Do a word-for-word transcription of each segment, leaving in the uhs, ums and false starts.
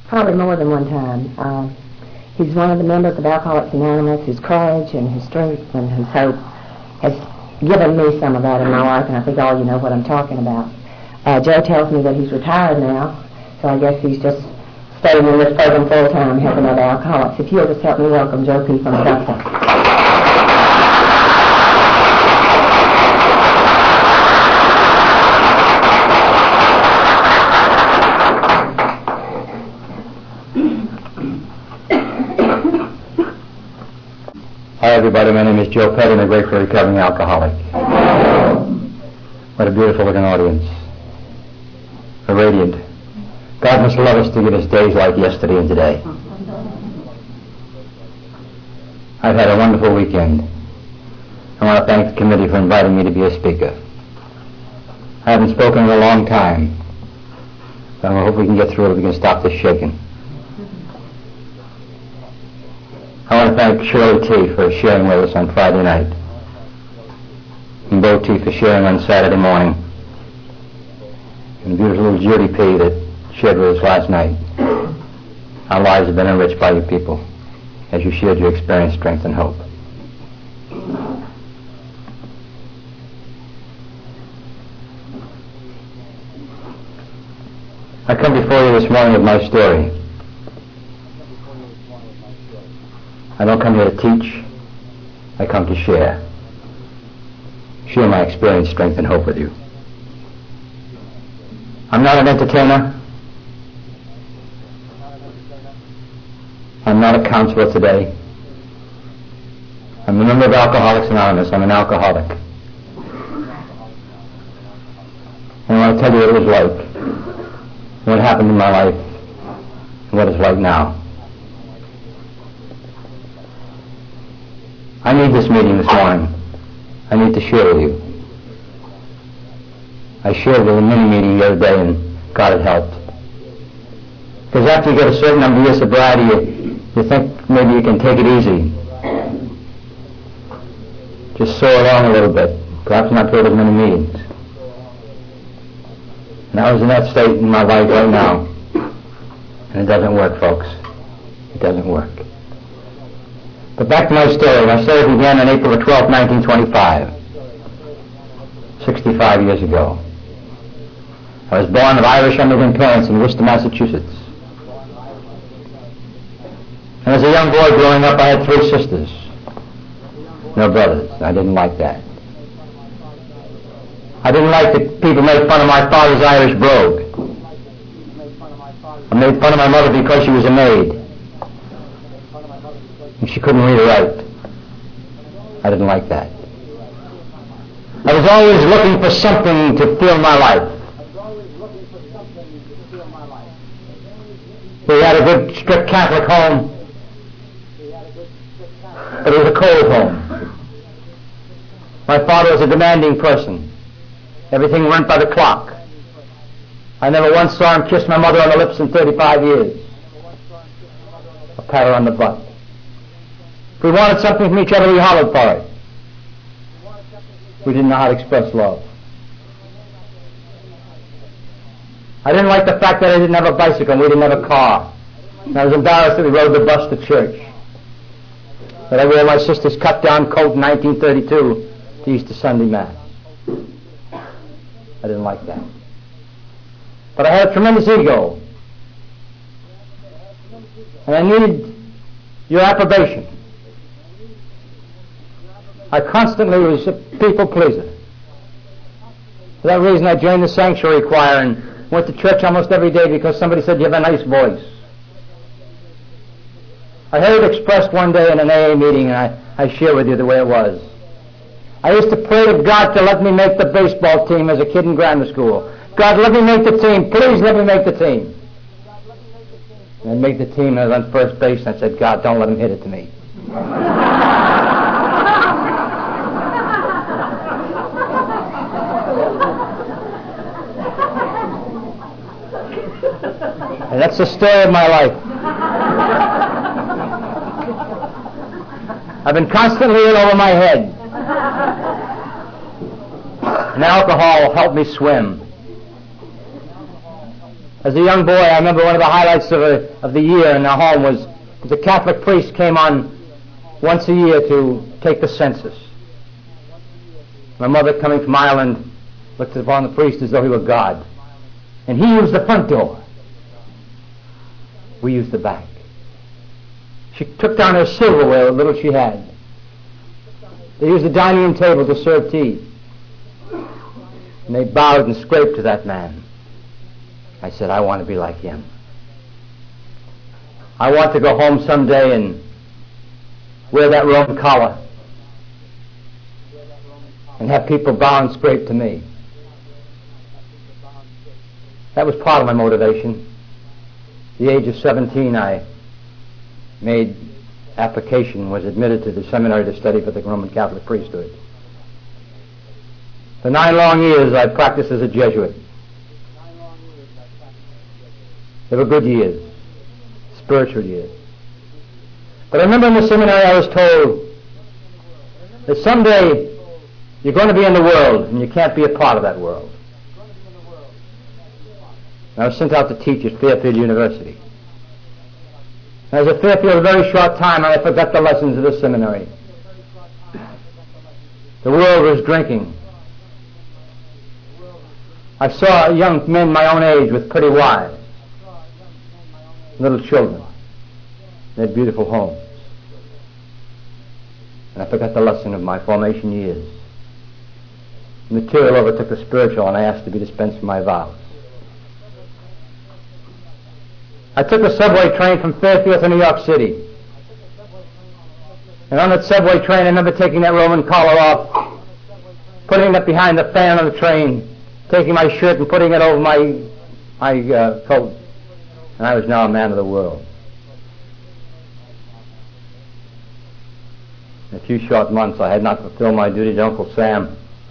Probably more than one time. Uh, he's one of the members of Alcoholics Anonymous whose courage and whose strength and whose hope has given me some of that in my life, and I think all you know what I'm talking about. Uh, Joe tells me that he's retired now, so I guess he's just staying in this program full time helping other alcoholics. If you'll just help me welcome Joe P. from Augusta. Hi everybody, my name is Joe Petty. I'm a grateful recovering alcoholic. What a beautiful looking audience. A radiant. God must love us to give us days like yesterday and today. I've had a wonderful weekend. I want to thank the committee for inviting me to be a speaker. I haven't spoken in a long time, but I hope we can get through it. We can stop this shaking. I want to thank Shirley T. for sharing with us on Friday night, and Bo T. for sharing on Saturday morning, and beautiful little Judy P. that shared with us last night. Our lives have been enriched by you people as you shared your experience, strength, and hope. I come before you this morning with my story. I don't come here to teach. I come to share. Share my experience, strength, and hope with you. I'm not an entertainer. I'm not a counselor today. I'm a member of Alcoholics Anonymous. I'm an alcoholic. And I want to tell you what it was like, what happened in my life, and what it's like now. I need this meeting this morning. I need to share with you. I shared with a mini meeting the other day, and God had helped. Because after you get a certain number of years of sobriety, you, you think maybe you can take it easy. Just soar along a little bit. Perhaps not go to as many meetings. And I was in that state in my life right now. And it doesn't work, folks. It doesn't work. But back to my story. My story began on April the twelfth, nineteen twenty-five, sixty-five years ago. I was born of Irish immigrant parents in Worcester, Massachusetts. And as a young boy growing up, I had three sisters, no brothers. I didn't like that. I didn't like that people made fun of my father's Irish brogue. I made fun of my mother because she was a maid. And she couldn't read or write. I didn't like that. I was always looking for something to fill my life. We had a good, strict Catholic home, but it was a cold home. My father was a demanding person. Everything went by the clock. I never once saw him kiss my mother on the lips in thirty-five years. A pat her on the butt. If we wanted something from each other, we hollered for it. We didn't know how to express love. I didn't like the fact that I didn't have a bicycle and we didn't have a car. And I was embarrassed that we rode the bus to church. That I wore my sister's cut-down coat in nineteen thirty-two to Easter Sunday Mass. I didn't like that. But I had a tremendous ego. And I needed your approbation. I constantly was a people pleaser. For that reason I joined the sanctuary choir and went to church almost every day because somebody said you have a nice voice. I heard it expressed one day in an A A meeting, and I, I share with you the way it was. I used to pray to God to let me make the baseball team as a kid in grammar school. God, let me make the team. Please let me make the team. And I'd make the team, and I was on first base, and I said, God, don't let him hit it to me. And that's the story of my life. I've been constantly in over my head. And alcohol helped me swim. As a young boy, I remember one of the highlights of, a, of the year in our home was the Catholic priest came on once a year to take the census. My mother, coming from Ireland, looked upon the priest as though he were God. And he used the front door. We used the back. She took down her silverware, what little she had. They used the dining room table to serve tea. And they bowed and scraped to that man. I said, I want to be like him. I want to go home someday and wear that Roman collar and have people bow and scrape to me. That was part of my motivation. At the age of seventeen, I made application, was admitted to the seminary to study for the Roman Catholic priesthood. For nine long years, I practiced as a Jesuit. They were good years, spiritual years. But I remember in the seminary I was told that someday you're going to be in the world and you can't be a part of that world. And I was sent out to teach at Fairfield University. I was at Fairfield a very short time and I forgot the lessons of the seminary. The world was drinking. I saw young men my own age with pretty wives, little children. They had beautiful homes. And I forgot the lesson of my formation years. The material overtook the spiritual and I asked to be dispensed from my vows. I took a subway train from Fairfield to New York City. And on that subway train I remember taking that Roman collar off, putting it behind the fan of the train, taking my shirt and putting it over my, my uh, coat. And I was now a man of the world. In a few short months I had not fulfilled my duty to Uncle Sam.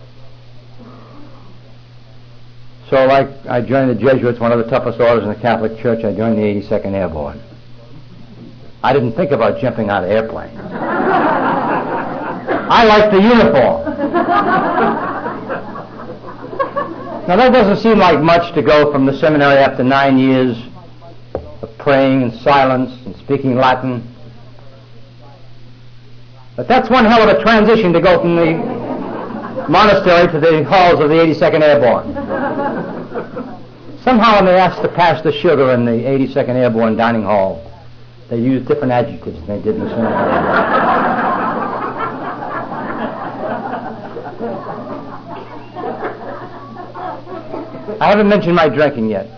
So like I joined the Jesuits, one of the toughest orders in the Catholic Church. I joined the eighty-second Airborne. I didn't think about jumping out of airplanes. I liked the uniform. Now that doesn't seem like much to go from the seminary after nine years of praying in silence and speaking Latin. But that's one hell of a transition to go from the monastery to the halls of the eighty-second Airborne. Somehow when they asked to pass the sugar in the eighty-second Airborne dining hall, they used different adjectives than they did in the seminary. I haven't mentioned my drinking yet.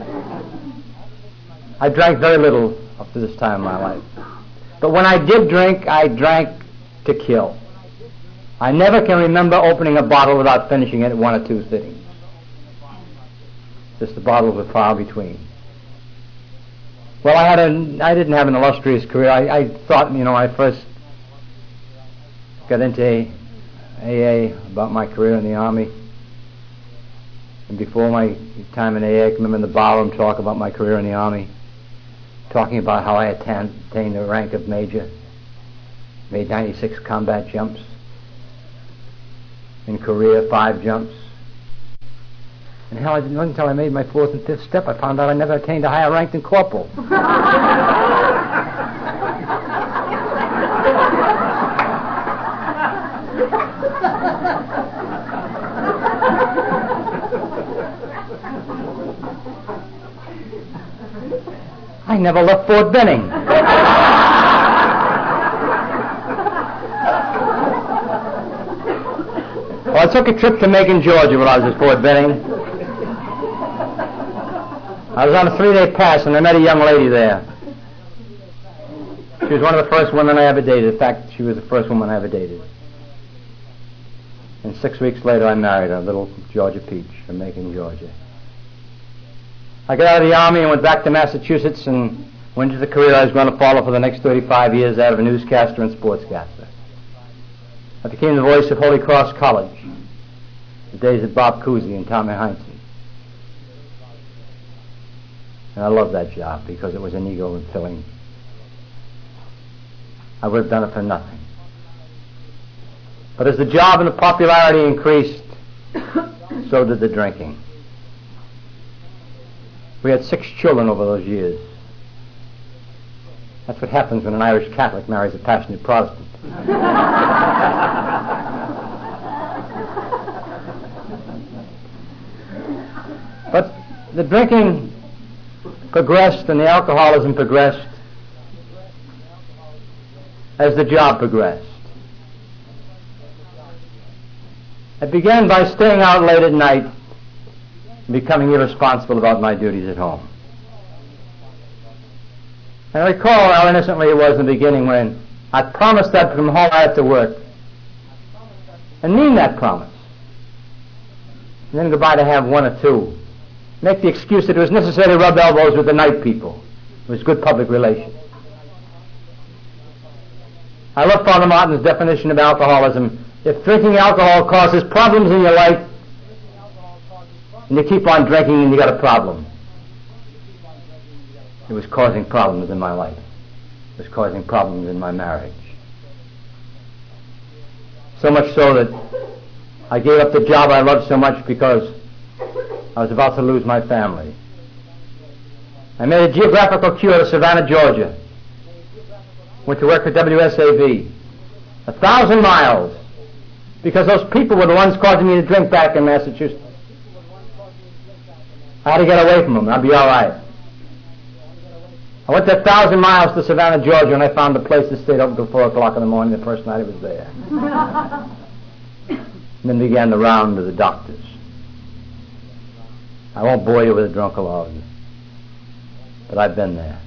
I drank very little up to this time in my life. But when I did drink, I drank to kill. I never can remember opening a bottle without finishing it at one or two sittings. Just the bottles were far between. Well, I had a, I didn't have an illustrious career. I, I thought, you know, I first got into A A about my career in the Army. And before my time in A A, I can remember in the ballroom talk about my career in the Army, talking about how I attained, attained the rank of major, made ninety-six combat jumps. In Korea, five jumps. And hell, it wasn't until I made my fourth and fifth step I found out I never attained a higher rank than corporal. I never left Fort Benning. Well, I took a trip to Macon, Georgia when I was at Fort Benning. I was on a three-day pass and I met a young lady there. She was one of the first women I ever dated. In fact, she was the first woman I ever dated. And six weeks later I married her, little Georgia Peach from Macon, Georgia. I got out of the Army and went back to Massachusetts and went into the career I was going to follow for the next thirty-five years, that of a newscaster and sportscaster. I became the voice of Holy Cross College, the days of Bob Cousy and Tommy Heinsohn. And I loved that job because it was an ego-filling. I would have done it for nothing. But as the job and the popularity increased, so did the drinking. We had six children over those years. That's what happens when an Irish Catholic marries a passionate Protestant. But the drinking progressed and the alcoholism progressed as the job progressed. It began by staying out late at night and becoming irresponsible about my duties at home. And I recall how innocently it was in the beginning when I promised that from home I had to work and mean that promise. And then go by to have one or two. Make the excuse that it was necessary to rub elbows with the night people. It was good public relations. I love Father Martin's definition of alcoholism. If drinking alcohol causes problems in your life, and you keep on drinking and you got a problem. It was causing problems in my life. It was causing problems in my marriage. So much so that I gave up the job I loved so much because I was about to lose my family. I made a geographical cure to Savannah, Georgia. Went to work for W S A V. A thousand miles. Because those people were the ones causing me to drink back in Massachusetts. I had to get away from them. I'll be all right. I went to a thousand miles to Savannah, Georgia, and I found a place that stayed open till four o'clock in the morning the first night I was there. And then began the round of the doctors. I won't bore you with a drunk alone, but I've been there.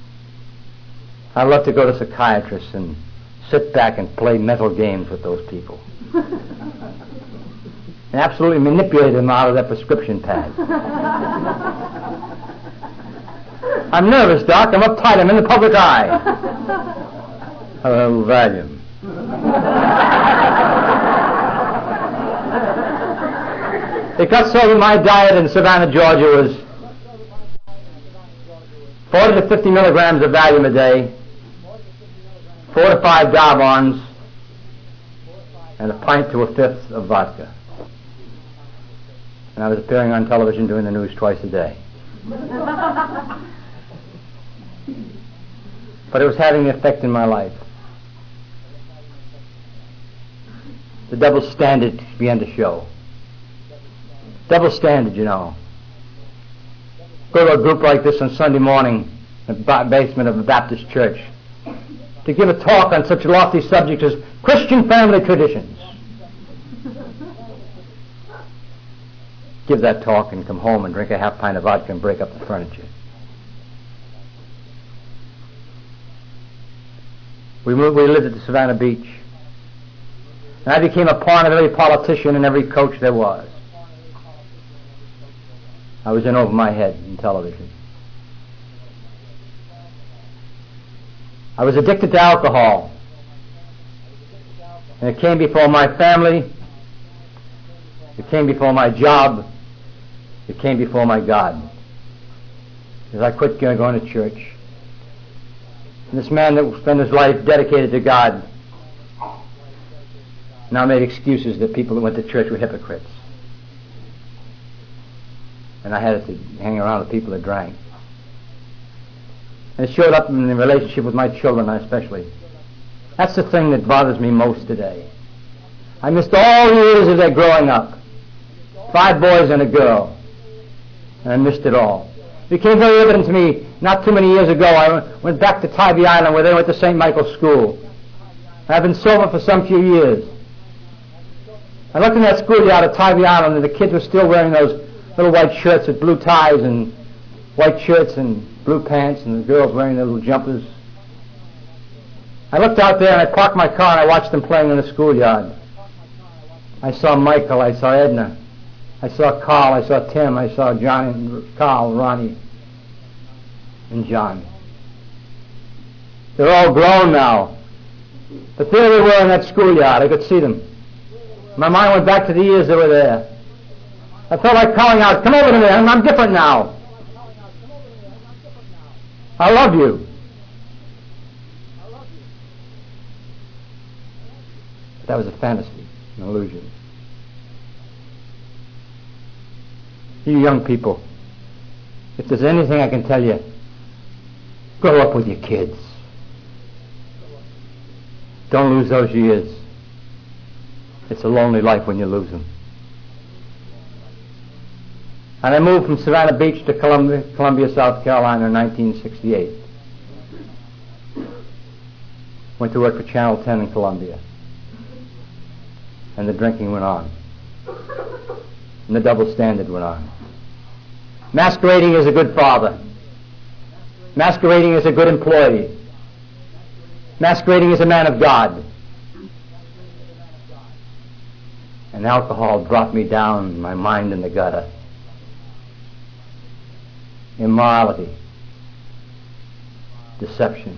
I love to go to psychiatrists and sit back and play mental games with those people. And absolutely manipulate them out of their prescription pad. I'm nervous, Doc. I'm uptight. I'm in the public eye. Have a little Valium. It got so that my diet in Savannah, Georgia was forty to fifty milligrams of Valium a day, four to five Darbons, and a pint to a fifth of vodka. And I was appearing on television doing the news twice a day. But it was having an effect in my life. The double standard began to show. Double standard, you know. Go to a group like this on Sunday morning in the basement of a Baptist church to give a talk on such lofty subjects as Christian family traditions. Give that talk and come home and drink a half pint of vodka and break up the furniture. We moved, we lived at the Savannah Beach. And I became a pawn of every politician and every coach there was. I was in over my head in television. I was addicted to alcohol. And it came before my family. It came before my job. It came before my God. As I quit going to church. And this man that spent his life dedicated to God now made excuses that people that went to church were hypocrites. And I had to hang around with people that drank. And it showed up in the relationship with my children especially. That's the thing that bothers me most today. I missed all years of their growing up. Five boys and a girl. And I missed it all. It became very evident to me not too many years ago. I went back to Tybee Island where they went to Saint Michael's School. I've been sober for some few years. I looked in that schoolyard at Tybee Island and the kids were still wearing those little white shirts with blue ties and white shirts and blue pants, and the girls wearing their little jumpers. I looked out there and I parked my car and I watched them playing in the schoolyard. I saw Michael, I saw Edna, I saw Carl, I saw Tim, I saw John and Carl, Ronnie, and John. They're all grown now. But there they were in that schoolyard. I could see them. My mind went back to the years they were there. I felt like calling out, come over to me, I'm, I'm different now. I love you. But that was a fantasy, an illusion. You young people, if there's anything I can tell you, grow up with your kids. Don't lose those years. It's a lonely life when you lose them. And I moved from Savannah Beach to Columbia, Columbia, South Carolina in nineteen sixty-eight. Went to work for Channel ten in Columbia. And the drinking went on. And the double standard went on. Masquerading as a good father. Masquerading as a good employee. Masquerading as a man of God. And alcohol dropped me down, my mind in the gutter. Immorality. Deception.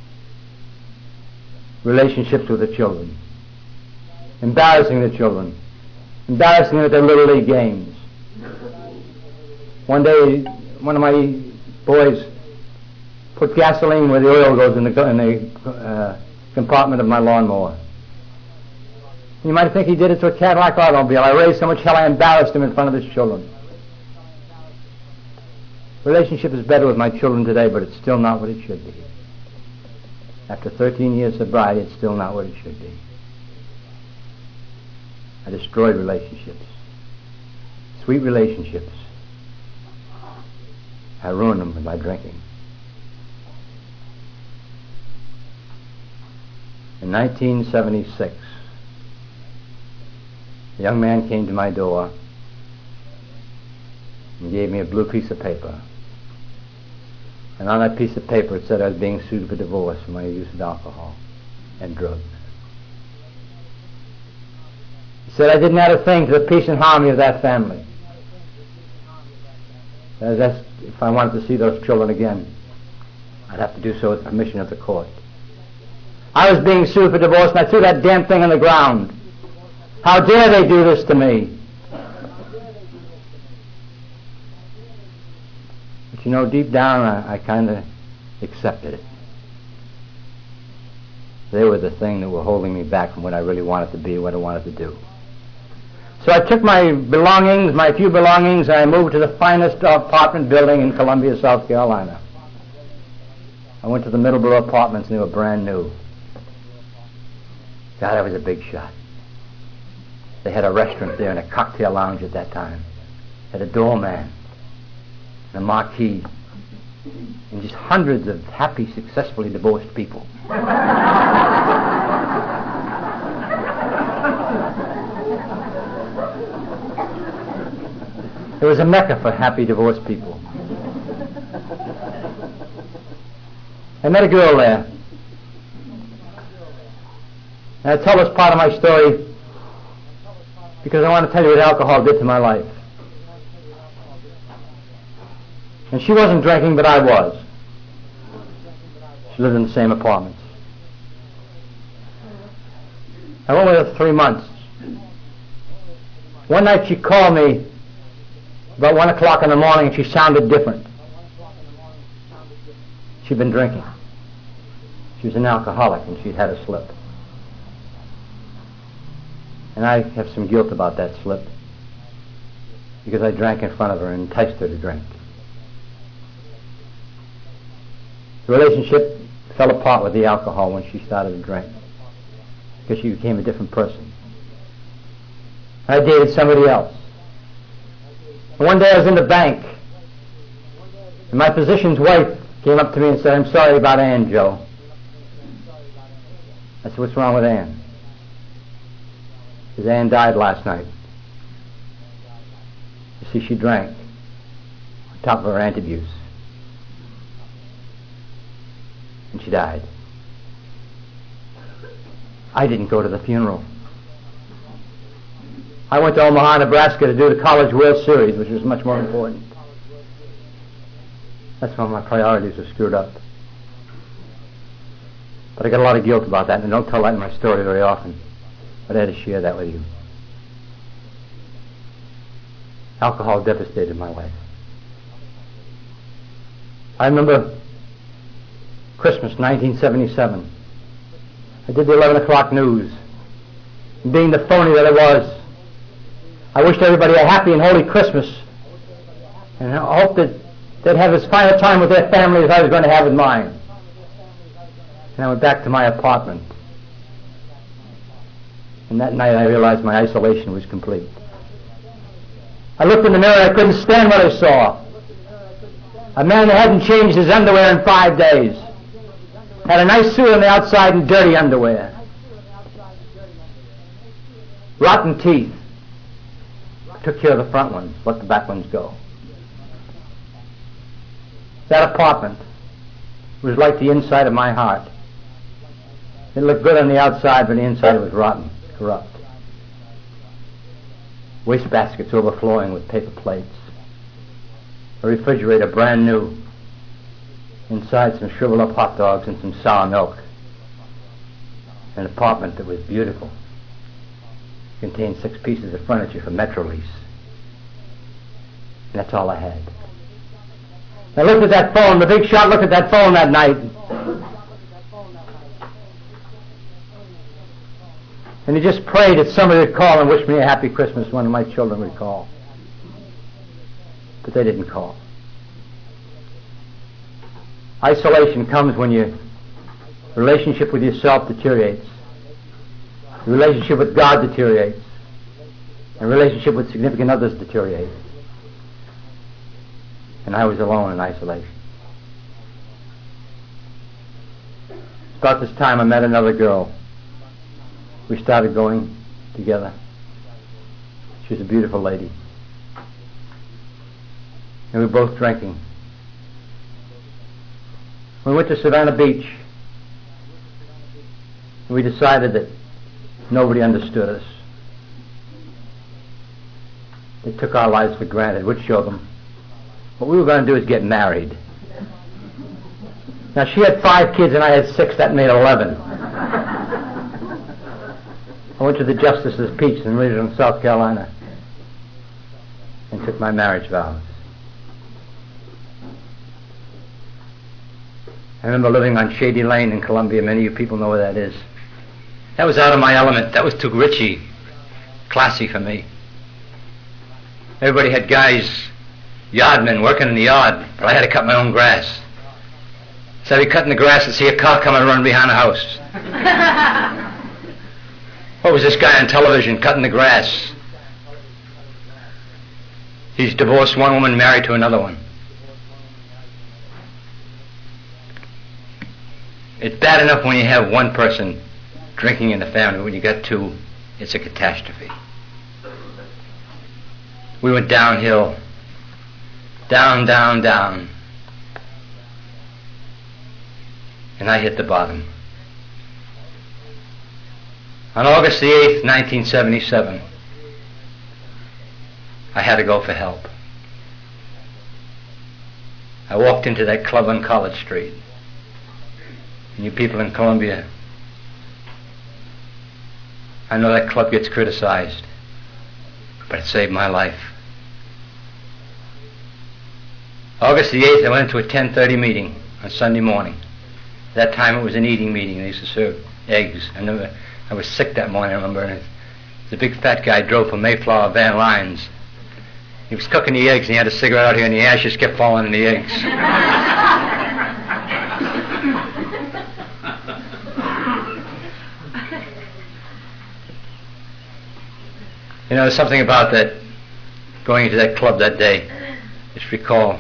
Relationships with the children. Embarrassing the children. Embarrassing them at their Little League games. One day, one of my boys put gasoline where the oil goes in the, in the uh, compartment of my lawnmower. You might think he did it to a Cadillac automobile. I raised so much hell I embarrassed him in front of his children. Relationship is better with my children today, but it's still not what it should be. After thirteen years sobriety, it's still not what it should be. I destroyed relationships. Sweet relationships. I ruined them with my drinking. In nineteen seventy-six, a young man came to my door and gave me a blue piece of paper. And on that piece of paper it said I was being sued for divorce for my use of alcohol and drugs. He said I didn't add a thing to the peace and harmony of that family. As that's, if I wanted to see those children again, I'd have to do so with permission of the court. I was being sued for divorce and I threw that damn thing on the ground. How dare they do this to me? But you know, deep down I, I kind of accepted it. They were the thing that were holding me back from what I really wanted to be, what I wanted to do. So I took my belongings, my few belongings, and I moved to the finest apartment building in Columbia, South Carolina. I went to the Middleborough Apartments and they were brand new. God, I was a big shot. They had a restaurant there and a cocktail lounge at that time. Had a doorman and a marquee. And just hundreds of happy, successfully divorced people. It was a mecca for happy divorced people. I met a girl there. And I tell this part of my story because I want to tell you what alcohol did to my life. And she wasn't drinking, but I was. She lived in the same apartments. I went with her three months. One night she called me about one o'clock in the morning and she sounded different. She'd been drinking. She was an alcoholic and she'd had a slip. And I have some guilt about that slip because I drank in front of her and enticed her to drink. The relationship fell apart with the alcohol when she started to drink because she became a different person. I dated somebody else. And one day I was in the bank and my physician's wife came up to me and said, "I'm sorry about Ann, Joe." I said, "What's wrong with Ann?" Because Ann died last night. You see, she drank on top of her antabuse. And she died. I didn't go to the funeral. I went to Omaha, Nebraska to do the College World Series, which was much more important. That's when my priorities were screwed up. But I got a lot of guilt about that, and I don't tell that in my story very often. But I had to share that with you. Alcohol devastated my life. I remember Christmas nineteen seventy-seven. I did the eleven o'clock news. And being the phony that I was, I wished everybody a happy and holy Christmas. And I hope that they'd have as fine a time with their family as I was going to have with mine. And I went back to my apartment. And that night I realized my isolation was complete. I looked in the mirror, I couldn't stand what I saw. A man that hadn't changed his underwear in five days. Had a nice suit on the outside and dirty underwear. Rotten teeth. Took care of the front ones, let the back ones go. That apartment was like the inside of my heart. It looked good on the outside, but the inside was rotten, corrupt. Waste baskets overflowing with paper plates. A refrigerator brand new. Inside some shriveled up hot dogs and some sour milk. An apartment that was beautiful. Contained six pieces of furniture for Metro lease. And that's all I had. I looked at that phone, the big shot looked at that phone that night. And he just prayed that somebody would call and wish me a happy Christmas, one of my children would call. But they didn't call. Isolation comes when your relationship with yourself deteriorates. Your relationship with God deteriorates. And relationship with significant others deteriorates. And I was alone in isolation. About this time I met another girl. We started going together. She was a beautiful lady. And we were both drinking. We went to Savannah Beach. And we decided that nobody understood us. They took our lives for granted. We'd show them. What we were going to do is get married. Now, she had five kids and I had six. That made eleven. I went to the Justice's Peach in Richland, South Carolina, and took my marriage vows. I remember living on Shady Lane in Columbia. Many of you people know where that is. That was out of my element. That was too richy, classy for me. Everybody had guys, yardmen, working in the yard, but I had to cut my own grass. So I'd be cutting the grass and see a car come and run behind the house. What was this guy on television cutting the grass? He's divorced one woman, married to another one. It's bad enough when you have one person drinking in the family. When you got two, it's a catastrophe. We went downhill. Down, down, down. And I hit the bottom. On August the eighth, nineteen seventy-seven, I had to go for help. I walked into that club on College Street. And you people in Columbia, I know that club gets criticized, but it saved my life. August the eighth, I went to a ten thirty meeting on Sunday morning. At that time it was an eating meeting. They used to serve eggs. I remember I was sick that morning, I remember. And the big fat guy drove from Mayflower Van Lines. He was cooking the eggs and he had a cigarette out here and the ashes kept falling in the eggs. You know, there's something about that, going into that club that day. Just recall.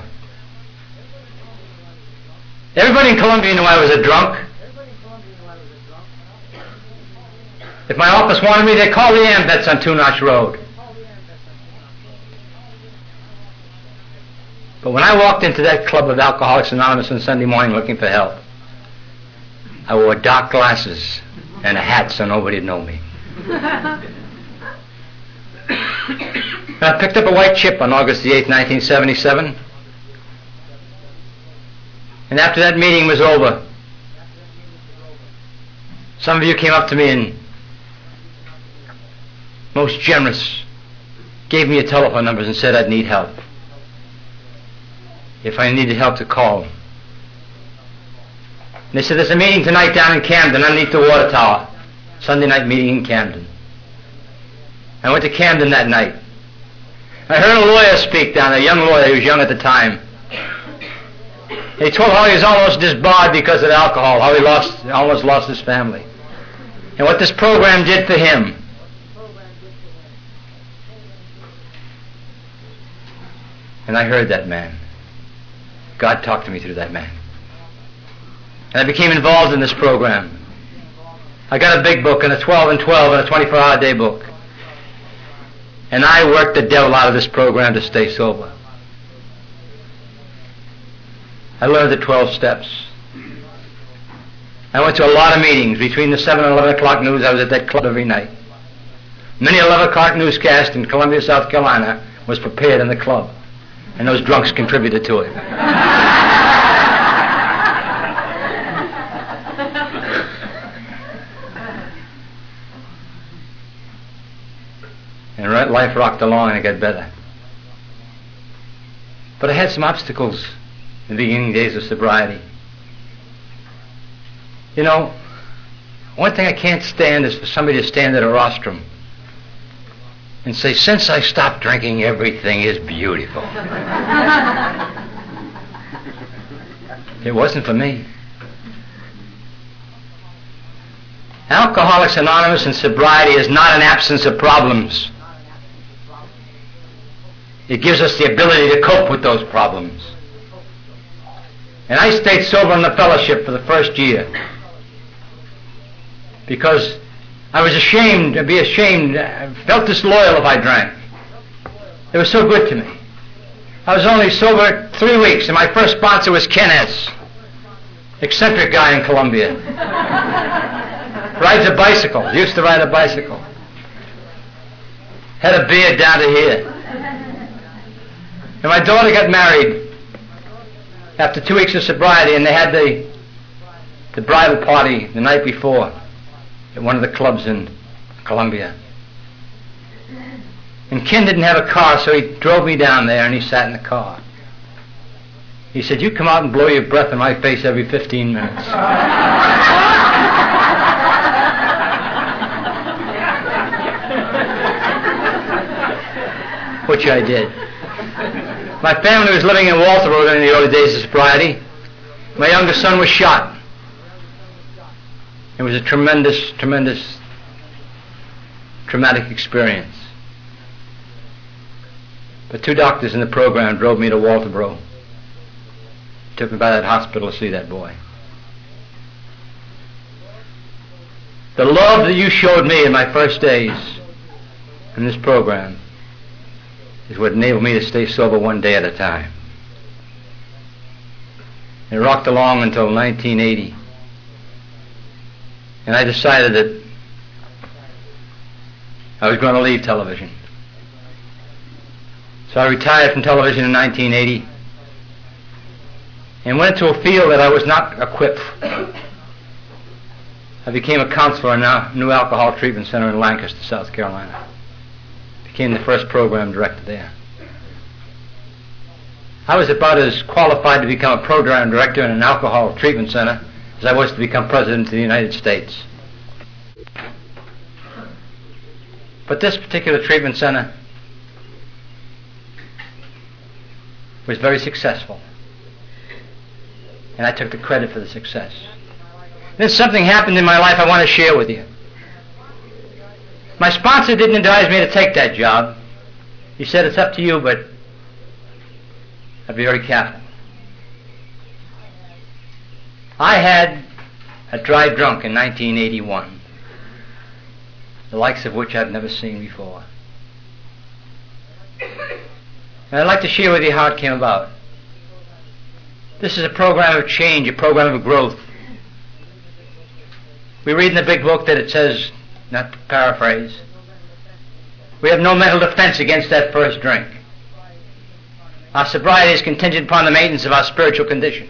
Everybody in Columbia knew I was a drunk. If my office wanted me, they'd call the Ambets on Two Notch Road. But when I walked into that club of Alcoholics Anonymous on Sunday morning looking for help, I wore dark glasses and a hat so nobody would know me. And I picked up a white chip on August the eighth, nineteen seventy-seven. And after that meeting was over, some of you came up to me and, most generous, gave me your telephone numbers and said I'd need help. If I needed help to call. And they said, there's a meeting tonight down in Camden underneath the water tower. Sunday night meeting in Camden. I went to Camden that night. I heard a lawyer speak down there, a young lawyer, he was young at the time. He told how he was almost disbarred because of alcohol, how he lost, almost lost his family. And what this program did for him. And I heard that man. God talked to me through that man. And I became involved in this program. I got a big book and a twelve and twelve and a twenty-four hour day book. And I worked the devil out of this program to stay sober. I learned the twelve steps. I went to a lot of meetings. Between the seven and eleven o'clock news, I was at that club every night. Many eleven o'clock newscast in Columbia, South Carolina was prepared in the club. And those drunks contributed to it. And life rocked along and it got better. But I had some obstacles in the beginning days of sobriety. You know, one thing I can't stand is for somebody to stand at a rostrum and say, since I stopped drinking, everything is beautiful. It wasn't for me. Alcoholics Anonymous and sobriety is not an absence of problems. It gives us the ability to cope with those problems. And I stayed sober in the fellowship for the first year because I was ashamed to be ashamed. I felt disloyal if I drank. It was so good to me. I was only sober three weeks, and my first sponsor was Ken S., eccentric guy in Columbia. Rides a bicycle. Used to ride a bicycle. Had a beard down to here. And my daughter got married after two weeks of sobriety, and they had the the bridal party the night before at one of the clubs in Columbia. And Ken didn't have a car, so he drove me down there, and he sat in the car. He said, you come out and blow your breath in my face every fifteen minutes. Which I did. My family was living in Walterboro in the early days of sobriety. My youngest son was shot. It was a tremendous, tremendous, traumatic experience. But two doctors in the program drove me to Walterboro. Took me by that hospital to see that boy. The love that you showed me in my first days in this program is what enabled me to stay sober one day at a time. It rocked along until nineteen eighty. And I decided that I was going to leave television. So I retired from television in nineteen eighty and went into a field that I was not equipped for. I became a counselor in a new alcohol treatment center in Lancaster, South Carolina. Became the first program director there. I was about as qualified to become a program director in an alcohol treatment center as I was to become president of the United States. But this particular treatment center was very successful. And I took the credit for the success. Then something happened in my life I want to share with you. My sponsor didn't advise me to take that job. He said, it's up to you, but I'd be very careful. I had a drive drunk in nineteen eighty-one, the likes of which I've never seen before. And I'd like to share with you how it came about. This is a program of change, a program of growth. We read in the big book that it says, not to paraphrase, we have no mental defense against that first drink. Our sobriety is contingent upon the maintenance of our spiritual condition.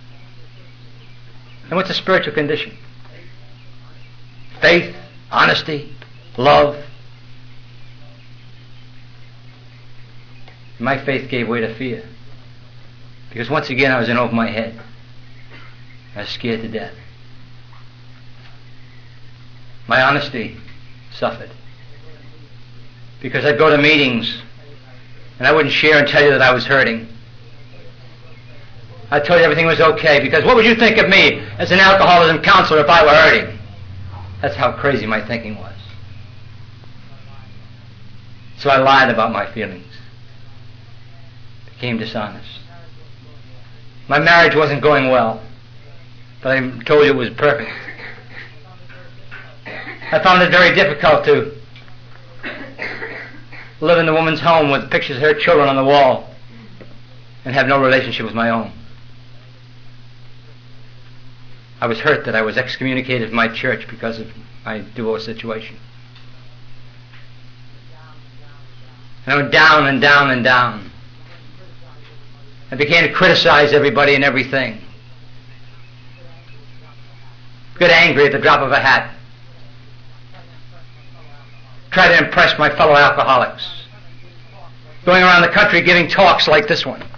And what's a spiritual condition? Faith, honesty, love. My faith gave way to fear. Because once again I was in over my head. I was scared to death. My honesty suffered. Because I'd go to meetings and I wouldn't share and tell you that I was hurting. I told you everything was okay, because what would you think of me as an alcoholism counselor if I were hurting? That's how crazy my thinking was. So I lied about my feelings. Became dishonest. My marriage wasn't going well, but I told you it was perfect. I found it very difficult to live in the woman's home with pictures of her children on the wall and have no relationship with my own. I was hurt that I was excommunicated from my church because of my divorce situation. And I went down and down and down. I began to criticize everybody and everything. Get angry at the drop of a hat. Try to impress my fellow alcoholics. Going around the country giving talks like this one.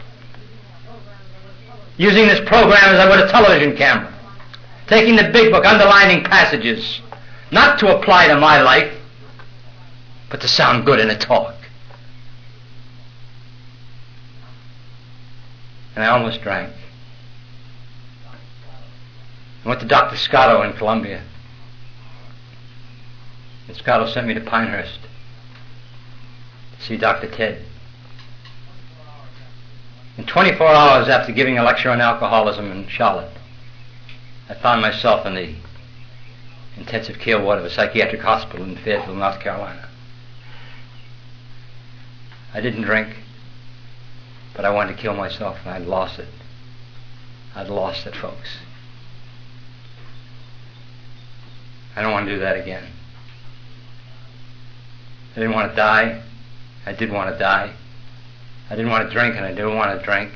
Using this program as I would a television camera. Taking the big book, underlining passages. Not to apply to my life, but to sound good in a talk. And I almost drank. I went to Doctor Scotto in Columbia. And Scotto sent me to Pinehurst to see Doctor Ted. In twenty-four hours after giving a lecture on alcoholism in Charlotte, I found myself in the intensive care ward of a psychiatric hospital in Fayetteville, North Carolina. I didn't drink, but I wanted to kill myself, and I'd lost it. I'd lost it, folks. I don't want to do that again. I didn't want to die. I did want to die. I didn't want to drink, and I didn't want to drink.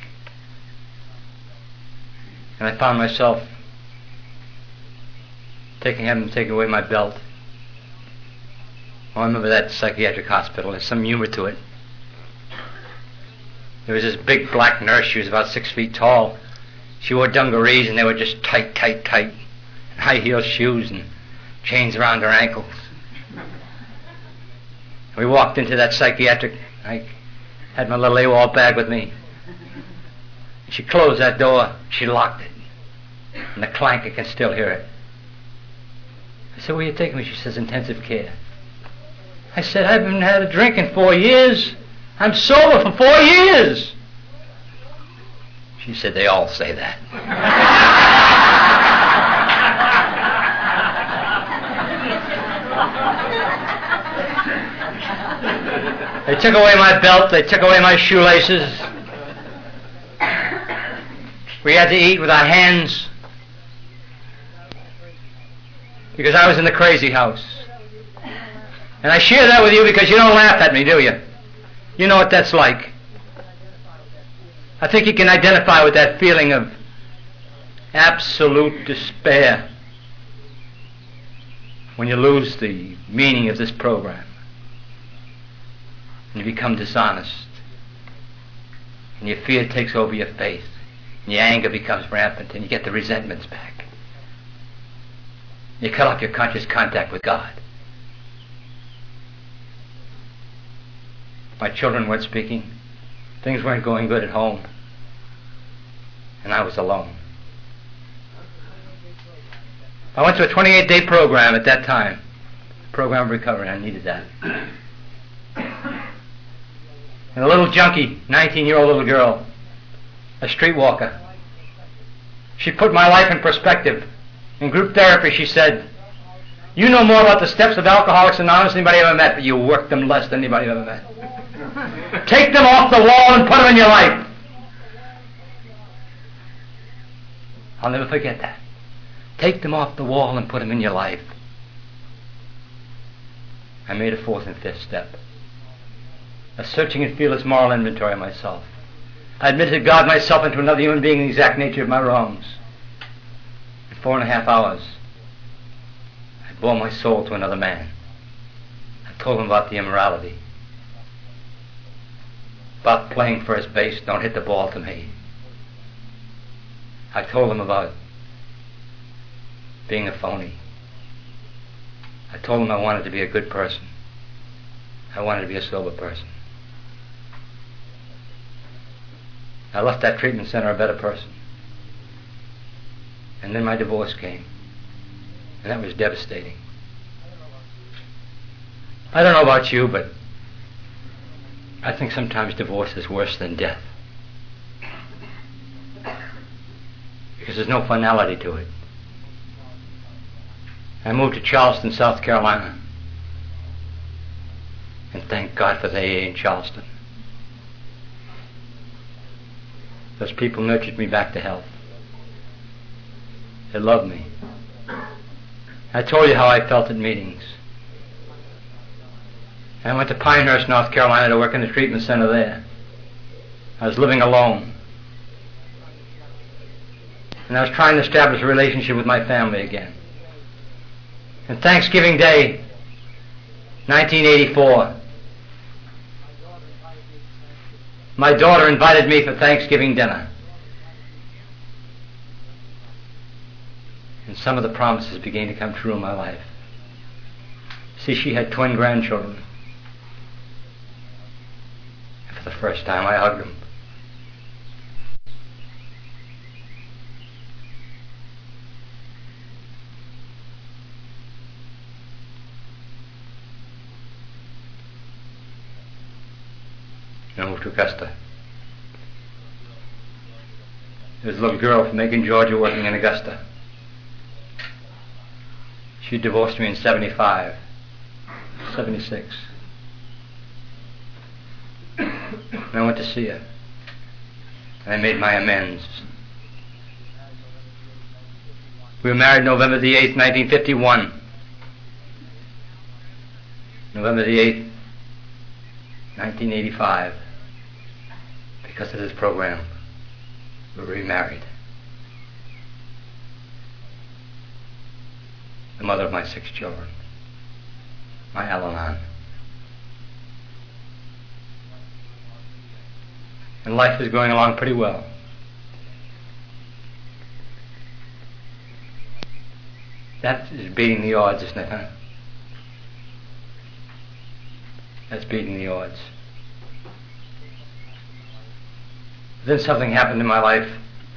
And I found myself taking him and taking away my belt. Oh, I remember that psychiatric hospital. There's some humor to it. There was this big black nurse. She was about six feet tall. She wore dungarees, and they were just tight, tight, tight. And high-heel shoes and chains around her ankles. We walked into that psychiatric. I had my little AWOL bag with me. She closed that door. She locked it. And the clank, I can still hear it. I said, where are you taking me? She says, intensive care. I said, I haven't had a drink in four years. I'm sober for four years. She said, they all say that. They took away my belt. They took away my shoelaces. We had to eat with our hands because I was in the crazy house. And I share that with you because you don't laugh at me, do you? You know what that's like. I think you can identify with that feeling of absolute despair when you lose the meaning of this program. And you become dishonest. And your fear takes over your faith. And your anger becomes rampant, and you get the resentments back. You cut off your conscious contact with God. My children weren't speaking. Things weren't going good at home. And I was alone. I went to a twenty-eight day program at that time. Program of recovery. I needed that. And a little junkie, nineteen-year-old little girl, a streetwalker. She put my life in perspective. In group therapy, she said, you know more about the steps of Alcoholics Anonymous than anybody ever met, but you work them less than anybody ever met. Take them off the wall and put them in your life. I'll never forget that. Take them off the wall and put them in your life. I made a fourth and fifth step. A searching and fearless moral inventory of myself. I admitted to God myself and to another human being the exact nature of my wrongs. In four and a half hours, I bore my soul to another man. I told him about the immorality. About playing first base, don't hit the ball to me. I told him about being a phony. I told him I wanted to be a good person. I wanted to be a sober person. I left that treatment center a better person. And then my divorce came. And that was devastating. I don't know about you, but I think sometimes divorce is worse than death. Because there's no finality to it. I moved to Charleston, South Carolina. And thank God for the A A in Charleston. Those people nurtured me back to health. They loved me. I told you how I felt at meetings. I went to Pinehurst, North Carolina to work in the treatment center there. I was living alone. And I was trying to establish a relationship with my family again. And Thanksgiving Day, nineteen eighty-four, my daughter invited me for Thanksgiving dinner. And some of the promises began to come true in my life. See, she had twin grandchildren. And for the first time, I hugged them. I moved to Augusta. There was a little girl from Macon, Georgia, working in Augusta. She divorced me in seventy-five, seventy-six. And I went to see her. And I made my amends. We were married November the eighth, nineteen fifty-one. November the eighth, nineteen eighty-five. Because of this program, we were remarried. The mother of my six children, my Al-Anon. And life is going along pretty well. That is beating the odds, isn't it, huh? That's beating the odds. Then something happened in my life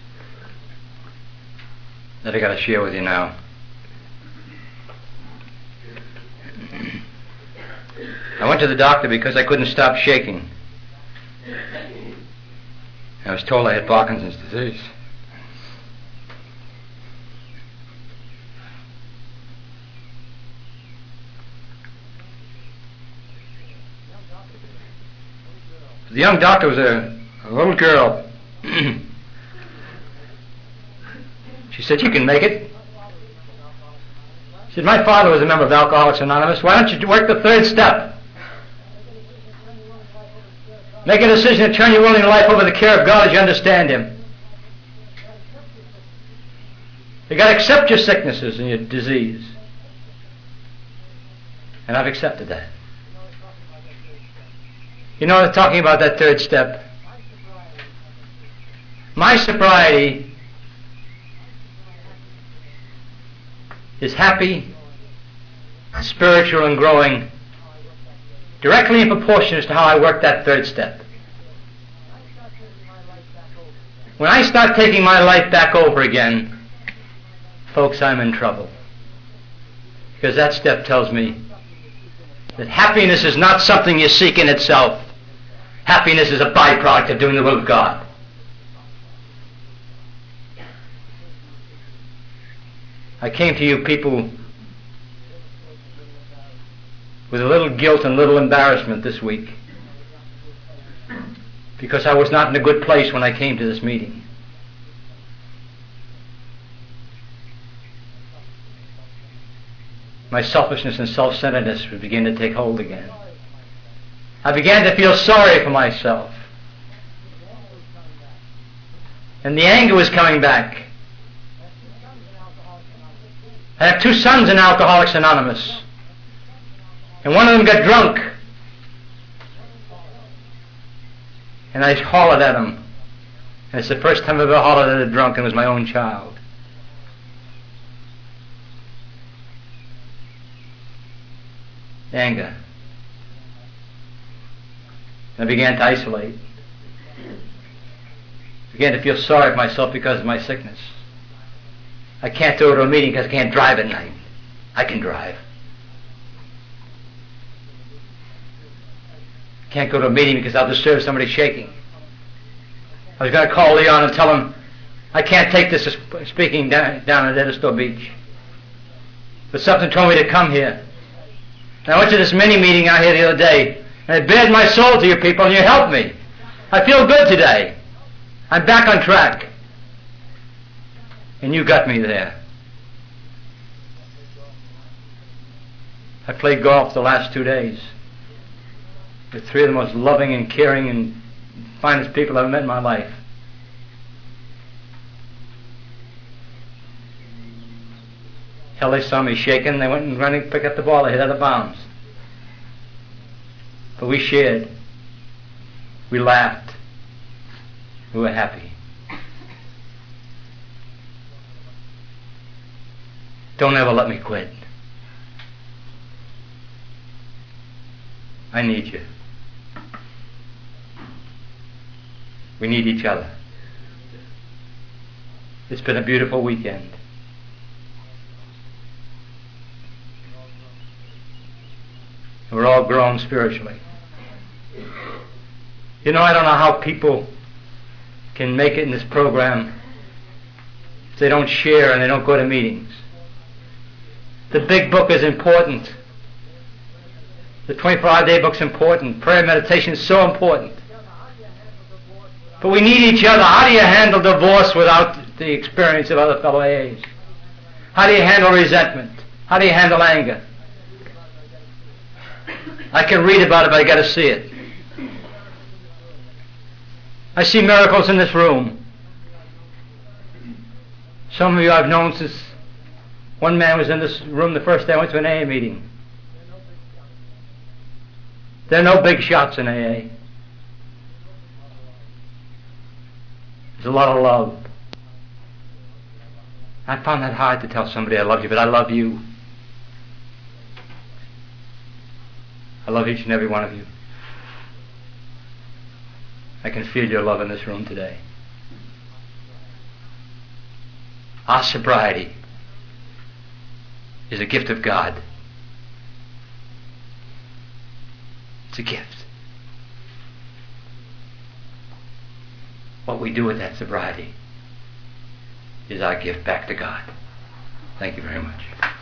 that I got to share with you now. I went to the doctor because I couldn't stop shaking. I was told I had Parkinson's disease. The young doctor was a, a little girl. She said, "You can make it." She said, "My father was a member of Alcoholics Anonymous. Why don't you work the third step? Make a decision to turn your will and your life over to the care of God as you understand Him. You got to accept your sicknesses and your disease." And I've accepted that. You know, talking about that third step. My sobriety is happy, spiritual, and growing directly in proportion as to how I work that third step. When I start taking my life back over again, folks, I'm in trouble. Because that step tells me that happiness is not something you seek in itself. Happiness is a byproduct of doing the will of God. I came to you people with a little guilt and little embarrassment this week because I was not in a good place when I came to this meeting. My selfishness and self-centeredness would begin to take hold again. I began to feel sorry for myself. And the anger was coming back. I have two sons in Alcoholics Anonymous. And one of them got drunk. And I hollered at him. And it's the first time I've ever hollered at a drunk, and it was my own child. Anger. And I began to isolate. I began to feel sorry for myself because of my sickness. I can't go to a meeting because I can't drive at night. I can drive. Can't go to a meeting because I'll disturb somebody shaking. I was going to call Leon and tell him I can't take this speaking down, down at Edisto Beach. But something told me to come here. And I went to this mini meeting out here the other day, and it bared my soul to you people, and you helped me. I feel good today. I'm back on track. And you got me there. I played golf the last two days with three of the most loving and caring and finest people I've met in my life. Hell, they saw me shaking. They went and running to pick up the ball. They hit out of bounds. But we shared. We laughed. We were happy. Don't ever let me quit. I need you. We need each other. It's been a beautiful weekend. We're all grown spiritually. You know, I don't know how people can make it in this program if they don't share and they don't go to meetings. The big book is important. The twenty-four hour day book's important. Prayer and meditation is so important. But we need each other. How do you handle divorce without the experience of other fellow A As? How do you handle resentment? How do you handle anger? I can read about it, but I got to see it. I see miracles in this room. Some of you I've known since one man was in this room the first day I went to an A A meeting. There are no big shots in A A. There's a lot of love. I found that hard to tell somebody I love you, but I love you. I love each and every one of you. I can feel your love in this room today. Our sobriety is a gift of God. It's a gift. What we do with that sobriety is our gift back to God. Thank you very much.